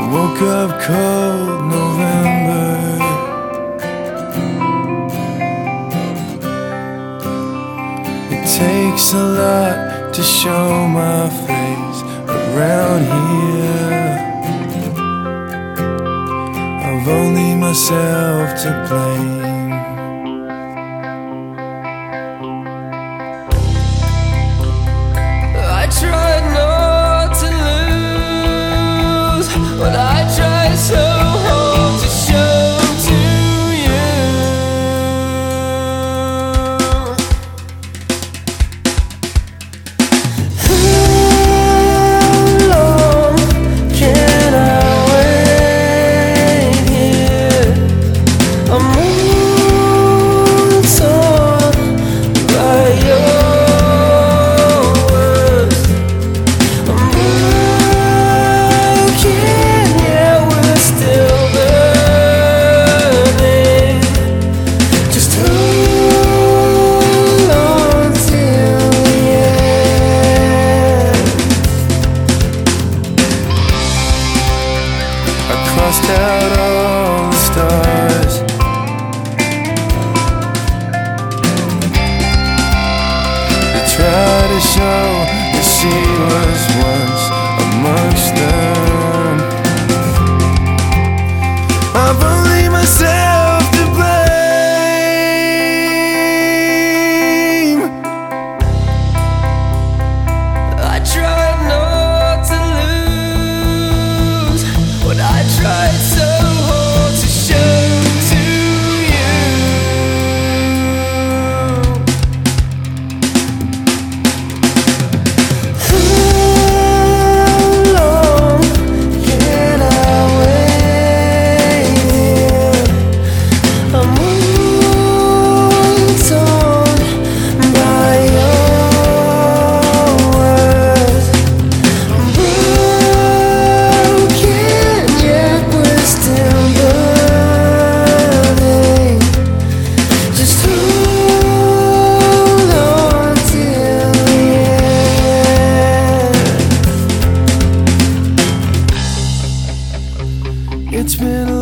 woke up cold November. It takes a lot to show my face around here. I've only myself to blame. I tried not to lose, but I tried so hard to show to you. How long can I wait here? I'm all torn by your crossed out all the stars. They try to show that she was once amongst them. I've only myself to blame. I tried not to lose, but I tried so hard to show to you. How long can I wait here? I'm all torn by your words. I'm broken, yet we're still burning. Just hold on till the end. It's been a